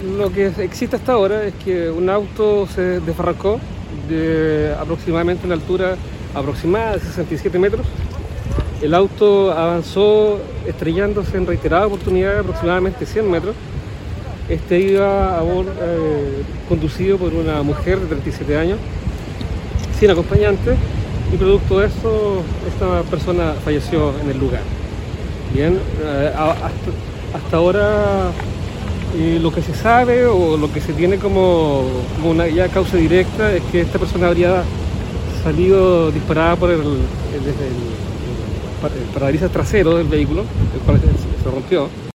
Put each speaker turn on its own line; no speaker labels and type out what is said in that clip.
Lo que existe hasta ahora es que un auto se desbarrancó de aproximadamente una altura aproximada de 67 metros. El auto avanzó estrellándose en reiteradas oportunidades aproximadamente 100 metros. Este iba conducido por una mujer de 37 años, sin acompañante, y producto de eso, esta persona falleció en el lugar. Bien, hasta ahora lo que se sabe o lo que se tiene como una ya causa directa es que esta persona habría salido disparada por desde el parabrisas trasero del vehículo, el cual se rompió.